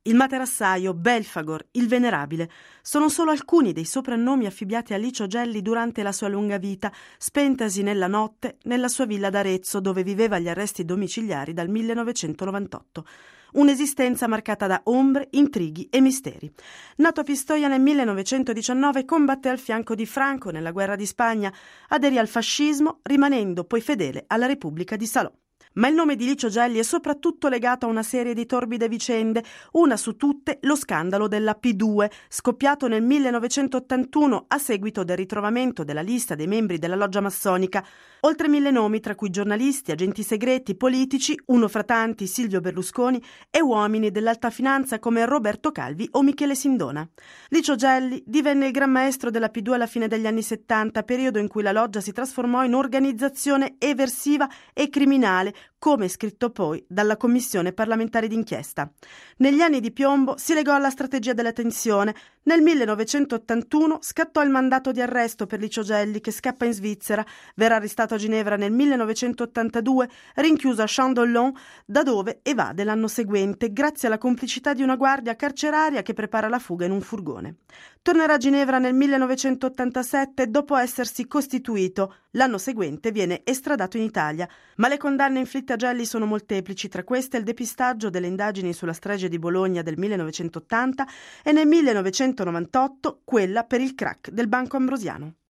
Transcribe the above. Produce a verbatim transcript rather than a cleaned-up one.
il Materassaio, Belfagor, il Venerabile sono solo alcuni dei soprannomi affibbiati a Licio Gelli durante la sua lunga vita, spentasi nella notte nella sua villa d'Arezzo, dove viveva agli arresti domiciliari dal millenovecentonovantotto. Un'esistenza marcata da ombre, intrighi e misteri. Nato a Pistoia nel millenovecentodiciannove, combatté al fianco di Franco nella guerra di Spagna, aderì al fascismo, rimanendo poi fedele alla Repubblica di Salò. Ma il nome di Licio Gelli è soprattutto legato a una serie di torbide vicende, una su tutte lo scandalo della P due, scoppiato nel millenovecentottantuno a seguito del ritrovamento della lista dei membri della loggia massonica. Oltre mille nomi, tra cui giornalisti, agenti segreti, politici, uno fra tanti Silvio Berlusconi, e uomini dell'alta finanza come Roberto Calvi o Michele Sindona. Licio Gelli divenne il gran maestro della P due alla fine degli anni settanta, periodo in cui la loggia si trasformò in organizzazione eversiva e criminale, come scritto poi dalla Commissione parlamentare d'inchiesta. Negli anni di piombo si legò alla strategia della tensione. Nel millenovecentottantuno scattò il mandato di arresto per Licio Gelli, che scappa in Svizzera. Verrà arrestato a Ginevra nel millenovecentottantadue, rinchiuso a Champ-d'Ollon, da dove evade l'anno seguente grazie alla complicità di una guardia carceraria che prepara la fuga in un furgone. Tornerà a Ginevra nel millenovecentottantasette dopo essersi costituito. L'anno seguente viene estradato in Italia, ma le condanne inflitte a Gelli sono molteplici, tra queste il depistaggio delle indagini sulla strage di Bologna del millenovecentottanta e nel millenovecentonovantotto quella per il crack del Banco Ambrosiano.